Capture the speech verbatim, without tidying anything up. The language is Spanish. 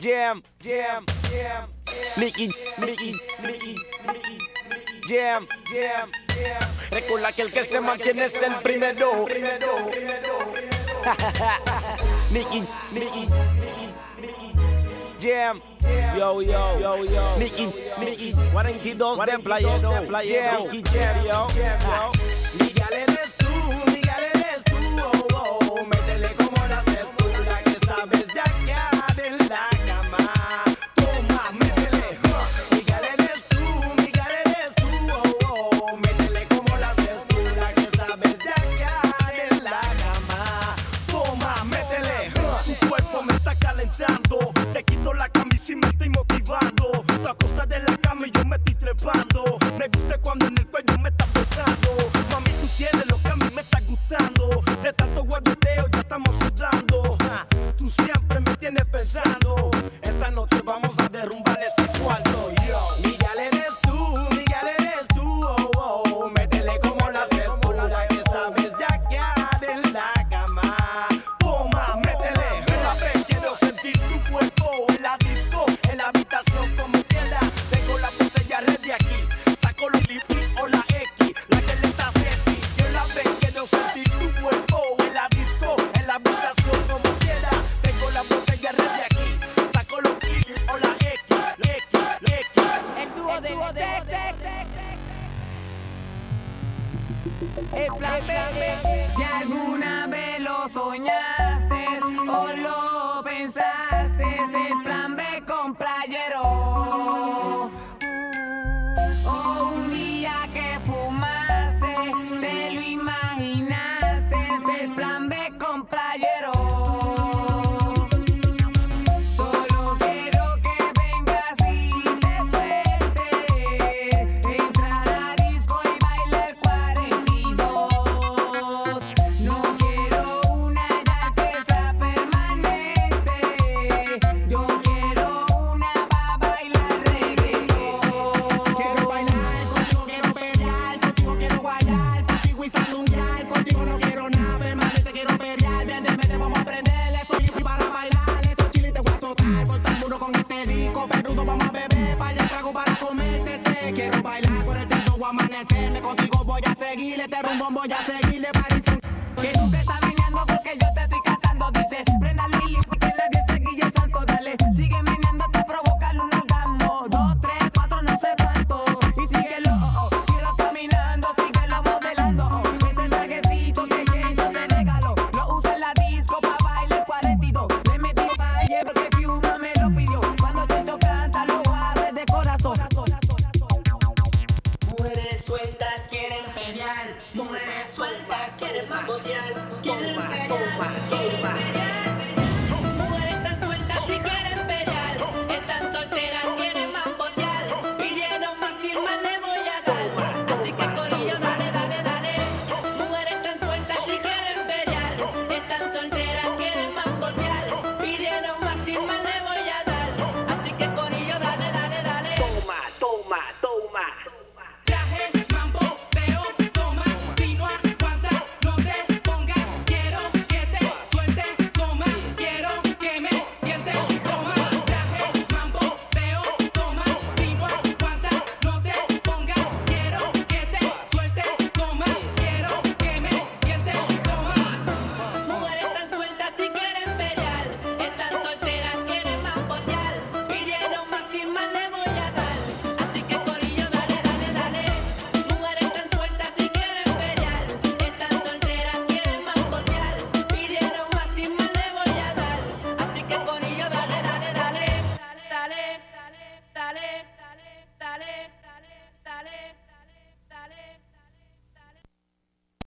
Jam, jam, jam. Mickey, Mickey, Mickey, Mickey. Jam, jam, jam. Recuerda que el que se mantiene es el primero. Mickey, Mickey, Mickey, Mickey. Jam, jam. Yo, yo, yo, yo. Mickey, Mickey. cuarenta y dos de playero. De playero. Mickey Jam, yo. Jam, yo. Miguel eres tú, Miguel eres tú. Oh, oh. Métele como la cestura que sabes de acá en la cama. Toma, métele. Miguel eres tú, Miguel eres tú. Oh, oh. Métele como la cestura que sabes de acá en la cama. Toma, métele. Tu cuerpo me está calentando. Te quito la camisa y me estoy motivando. Tú acostas de la cama y yo me estoy trepando. Me gusta cuando en el cuello me estás besando. Mami, tú tienes lo que a mí me está gustando. De tanto guayoteo ya estamos sudando. Ja, tú siempre me tienes pensando. Esta noche vamos a derrumbar ese cuarto. Yo, Miguel eres tú, Miguel eres tú. Oh, oh. Métele como la cestura que sabes de acá en la cama. Toma, métele. Una vez quiero sentir tu cuerpo en la disco, en la habitación como quiera. Tengo la botella ready aquí. Saco los lifty o la X, la que le está sexy. Yo la vez quiero sentir tu cuerpo en la disco, en la habitación como quiera. Tengo la botella ready aquí. Saco los lifty o la X, la X, la X. El dúo de El plan B. Si alguna vez lo soñaste o lo pensaste, el plan B con playero. O un día que fumaste, te lo imaginaste, el plan B con playero. Solo quiero que vengas y te sueltes, entra a la disco y baila el cuarenta y dos. No quiero una ya que sea permanente, yo quiero una pa' bailar reggaetón. Quiero bailar, contigo quiero pelear, contigo quiero guayar, contigo y salunguear, contigo no quiero nada, permanente quiero pelear, ven, ven, ven, vamos a prender, soy yo para bailar, estos chiles te voy a azotar, cortar duro con este disco, perrudo vamos a beber, par de trago para comerte, sé, quiero bailar, por este voy a amanecerme, contigo voy a seguir, este rumbo voy a seguirle, parece